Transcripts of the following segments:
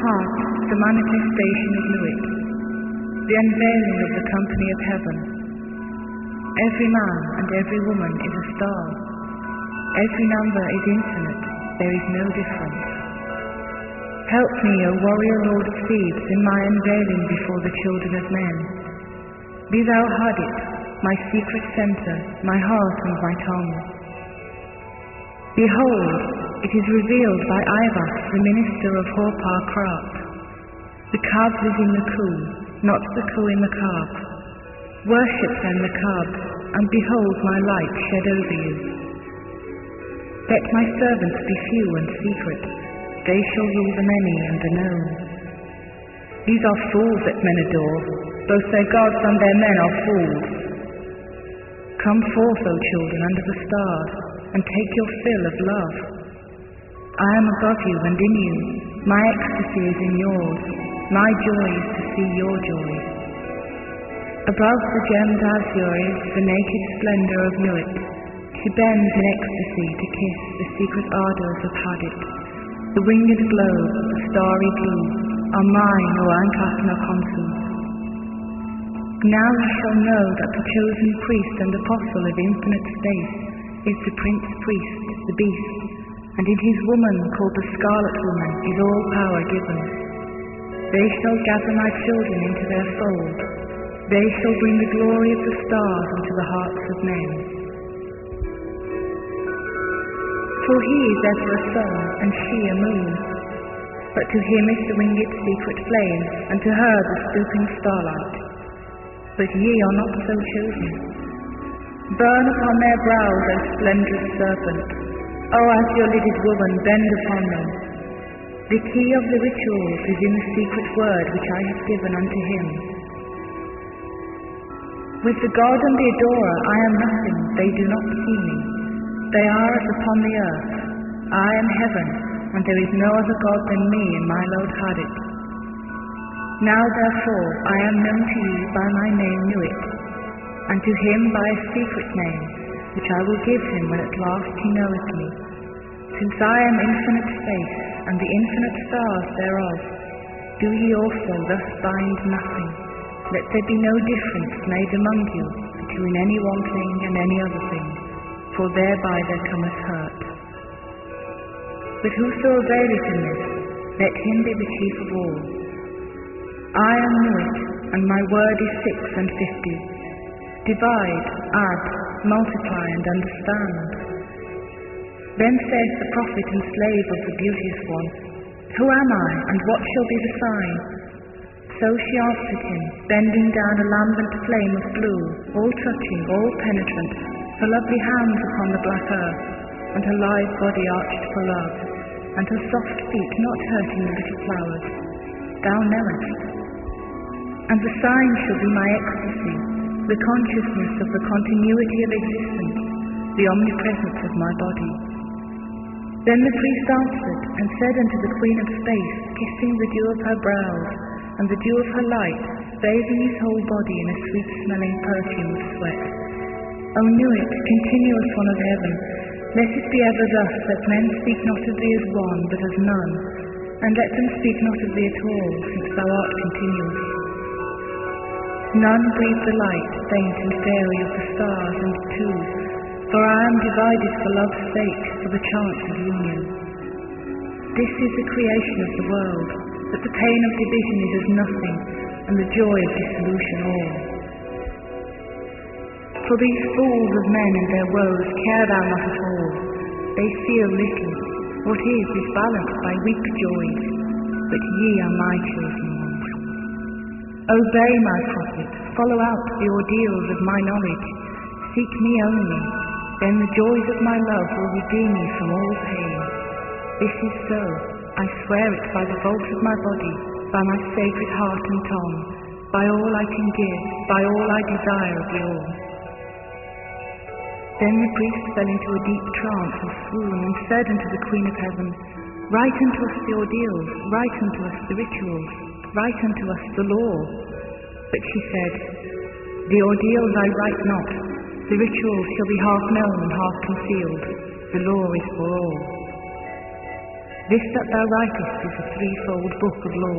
heart the manifestation of Nuit, the unveiling of the company of heaven. Every man and every woman is a star. Every number is infinite, there is no difference. Help me, O warrior lord of Thebes, in my unveiling before the children of men. Be thou Hadit, my secret centre, my heart and my tongue. Behold, it is revealed by Ivas, the minister of Horpar Krat. The calf is in the Khu, not the Khu in the calf. Worship then the calf, and behold my light shed over you. Let my servants be few and secret, they shall rule the many and the known. These are fools that men adore, both their gods and their men are fools. Come forth, O children, under the stars, and take your fill of love. I am above you and in you, my ecstasy is in yours, my joy is to see your joy. Above the gemmed azure is the naked splendor of Nuit. She bends in ecstasy to kiss the secret ardors of Hadit. The winged globe, the starry blue, are mine, O Ankatna Khonsu. Now you shall know that the chosen priest and apostle of infinite space is the prince priest, the beast, and in his woman called the Scarlet Woman is all power given. They shall gather my children into their fold. They shall bring the glory of the stars into the hearts of men. For he is ever a sun, and she a moon. But to him is the winged secret flame, and to her the stooping starlight. But ye are not so chosen. Burn upon their brows, O splendorous serpent. O azure-lidded woman, bend upon them. The key of the rituals is in the secret word which I have given unto him. With the god and the adorer I am nothing, they do not see me. They are as upon the earth. I am heaven, and there is no other god than me in my lord Hadit. Now therefore I am known to you by my name Nuit, and to him by a secret name, which I will give him when at last he knoweth me. Since I am infinite space, and the infinite stars thereof, do ye also thus bind nothing. Let there be no difference made among you between any one thing and any other thing, for thereby there cometh hurt. But whoso availeth in this, let him be the chief of all. I am Nuit, and my word is 6 and 50. Divide, add, multiply, and understand. Then saith the prophet and slave of the beauteous one, Who am I, and what shall be the sign? So she answered him, bending down a lambent flame of blue, all touching, all penetrant, her lovely hands upon the black earth, and her lithe body arched for love, and her soft feet not hurting the little flowers. Thou knowest. And the sign shall be my ecstasy, the consciousness of the continuity of existence, the omnipresence of my body. Then the priest answered, and said unto the Queen of Space, kissing the dew of her brows, and the dew of her light, bathing his whole body in a sweet-smelling perfume of sweat. O Nuit, continuous one of heaven, let it be ever thus that men speak not of thee as one, but as none, and let them speak not of thee at all, since thou art continuous. None breathe the light, faint and fairy of the stars and two, for I am divided for love's sake, for the chance of union. This is the creation of the world, that the pain of division is as nothing, and the joy of dissolution all. For these fools of men and their woes care thou not at all. They feel little. What is balanced by weak joys, but ye are my chosen ones. Obey my prophet, follow out the ordeals of my knowledge, seek me only, then the joys of my love will redeem you from all pain. This is so, I swear it by the vault of my body, by my sacred heart and tongue, by all I can give, by all I desire of you all. Then the priest fell into a deep trance and swoon, and said unto the Queen of Heaven, Write unto us the ordeals, write unto us the rituals, write unto us the law. But she said, The ordeals I write not, the rituals shall be half known and half concealed, the law is for all. This that thou writest is a threefold book of law.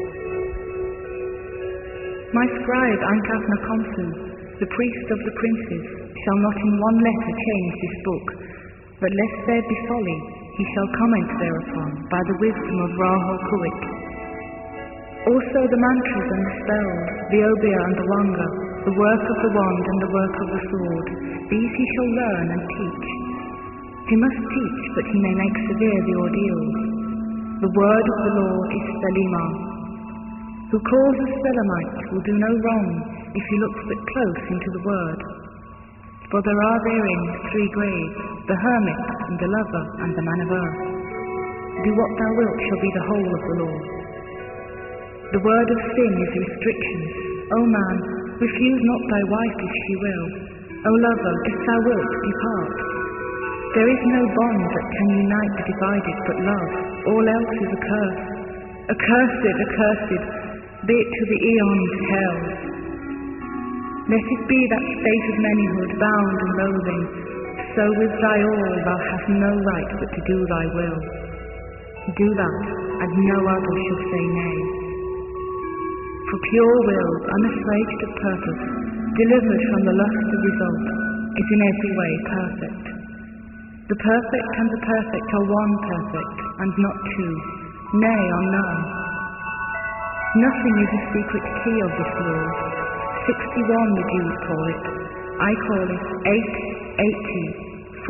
My scribe Ankh-Afnakhonsu, the priest of the princes, shall not in one letter change this book, but lest there be folly, he shall comment thereupon by the wisdom of Ra-Hokuit. Also the mantras and the spells, the obeah and the wanga, the work of the wand and the work of the sword, these he shall learn and teach. He must teach, but he may make severe the ordeals. The word of the law is Selima. Who calls a Selamite will do no wrong if he looks but close into the word. For there are therein three grades, the hermit and the lover and the man of earth. Do what thou wilt shall be the whole of the law. The word of sin is restrictions. O man, refuse not thy wife if she will. O lover, if thou wilt, depart. There is no bond that can unite the divided but love. All else is a curse. Accursed, accursed, be it to the eons hell. Let it be that state of manyhood, bound and loathing. So with thy all thou hast no right but to do thy will. Do that, and no other shall say nay. For pure will, unassuaged of purpose, delivered from the lust of result, is in every way perfect. The perfect and the perfect are one perfect, and not two, nay, are none. Nothing is a secret key of this law. 61 the Jews call it. I call it 880,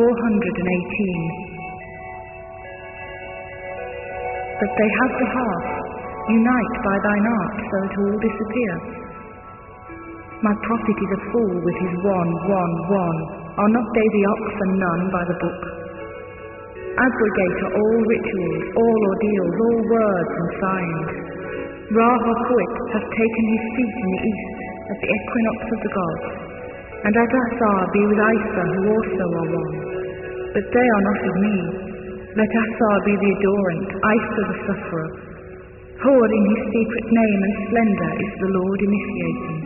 418. But they have the half. Unite by thine art, so it all disappear. My prophet is a fool with his one. Are not they the ox and none by the book? Abrogate are all rituals, all ordeals, all words and signs. Ra-Hokuit has taken his seat in the east at the equinox of the gods, and Adassar be with Isa, who also are one. But they are not of me. Let Assar be the adorant, Isa the sufferer. Hor in his secret name and splendor is the Lord initiating.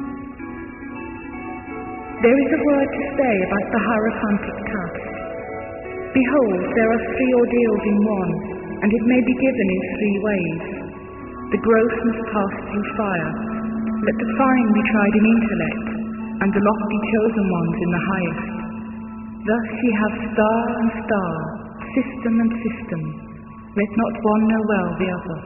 There is a word to say about the Hierophantic caste. Behold, there are three ordeals in one, and it may be given in three ways. The gross must pass through fire. Let the fine be tried in intellect, and the lofty chosen ones in the highest. Thus ye have star and star, system and system. Let not one know well the other.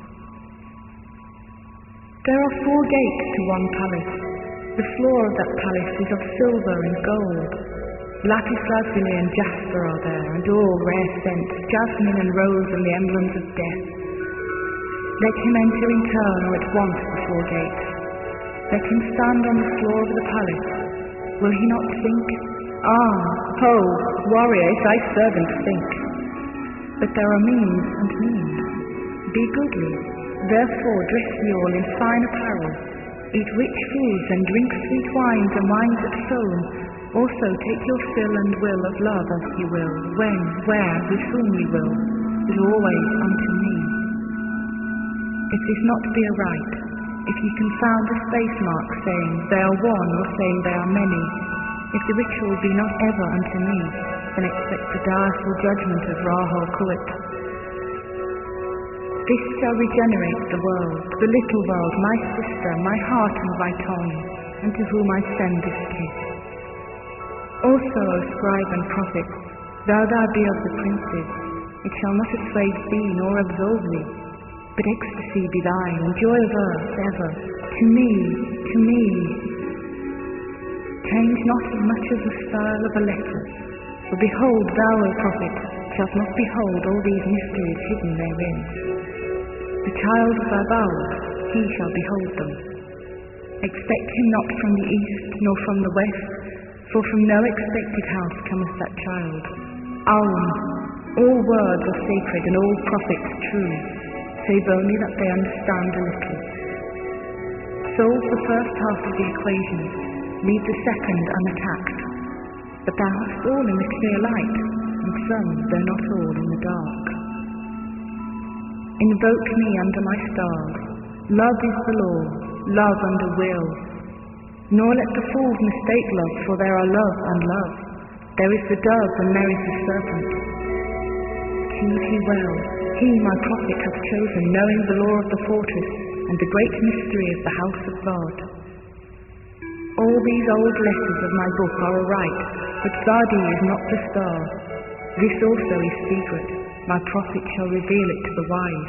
There are 4 gates to one palace. The floor of that palace is of silver and gold. Lapis lazuli and jasper are there, and all rare scents, jasmine and rose and the emblems of death. Let him enter in turn or at once the 4 gates. Let him stand on the floor of the palace. Will he not think? Ah, ho, warrior, if thy servant think. But there are means and means. Be goodly. Therefore dress ye all in fine apparel. Eat rich foods and drink sweet wines and wines that foam. Also take your fill and will of love as ye will, when, where, with whom ye will, but always unto me. If this not be aright, if ye confound the space mark, saying they are one, or saying they are many, if the ritual be not ever unto me, then expect the direful judgment of Ra-Hokuit. This shall regenerate the world, the little world, my sister, my heart and my tongue, and to whom I send this kiss. Also, O scribe and prophet, though thou be of the princes, it shall not assuage thee nor absolve thee, but ecstasy be thine, and joy of earth ever, to me, to me. Change not as much as the style of a letter, for behold, thou, O prophet, shalt not behold all these mysteries hidden therein. The child of thy bowels, he shall behold them. Expect him not from the east, nor from the west, for from no expected house cometh that child. Aum, all words are sacred and all prophets true, save only that they understand a little. Solve the first half of the equation, leave the second unattacked. But thou hast all in the clear light, and some, though not all, in the dark. Invoke me under my stars. Love is the law, love under will. Nor let the fools mistake love, for there are love and love. There is the dove and there is the serpent. Choose ye well. He, my prophet, hath chosen, knowing the law of the fortress and the great mystery of the house of God. All these old letters of my book are aright, but Sadi is not the star. This also is secret. My prophet shall reveal it to the wise.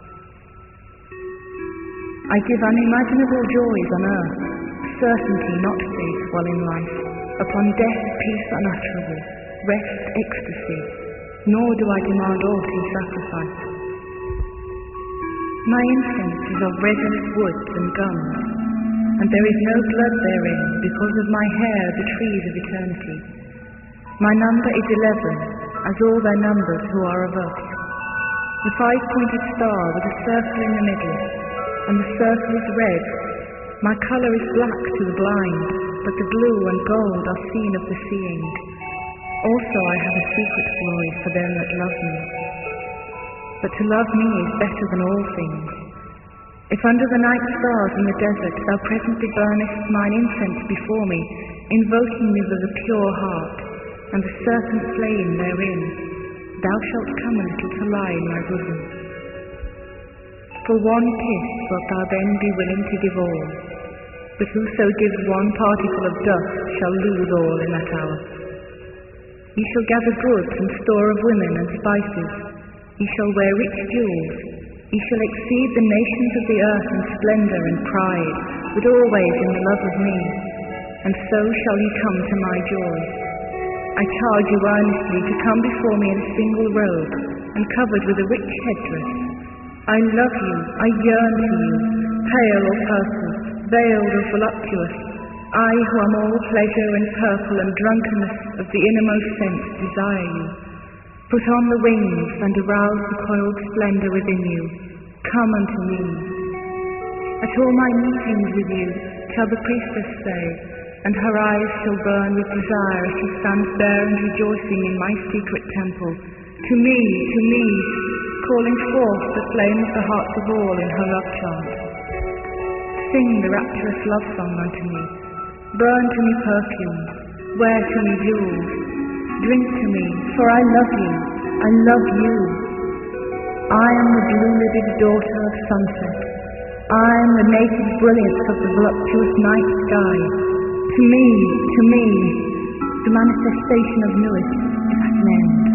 I give unimaginable joys on earth, certainty not faith while in life, upon death peace unutterable, rest ecstasy, nor do I demand aught in sacrifice. My incense is of resinous woods and gums, and there is no blood therein, because of my hair the trees of eternity. My number is 11, as all their numbers who are of earth. The five-pointed star with a circle in the middle, and the circle is red. My colour is black to the blind, but the blue and gold are seen of the seeing. Also I have a secret glory for them that love me. But to love me is better than all things. If under the night stars in the desert thou presently burnest mine incense before me, invoking me with a pure heart, and the serpent flame therein, thou shalt come a little to lie in my bosom. For one kiss wilt thou then be willing to give all, but whoso gives one particle of dust shall lose all in that hour. Ye shall gather goods and store of women and spices, ye shall wear rich jewels, ye shall exceed the nations of the earth in splendour and pride, but always in the love of me, and so shall ye come to my joy. I charge you earnestly to come before me in a single robe, and covered with a rich headdress. I love you, I yearn for you, pale or purple, veiled or voluptuous. I who am all pleasure and purple and drunkenness of the innermost sense desire you. Put on the wings and arouse the coiled splendour within you. Come unto me. At all my meetings with you shall the priestess say, and her eyes shall burn with desire as she stands there and rejoicing in my secret temple. To me, calling forth the flame of the hearts of all in her love chant. Sing the rapturous love song unto me. Burn to me perfumes, wear to me jewels. Drink to me, for I love you, I love you. I am the blue-lidded daughter of sunset. I am the naked brilliance of the voluptuous night sky. To me, the manifestation of Nuit is at an end.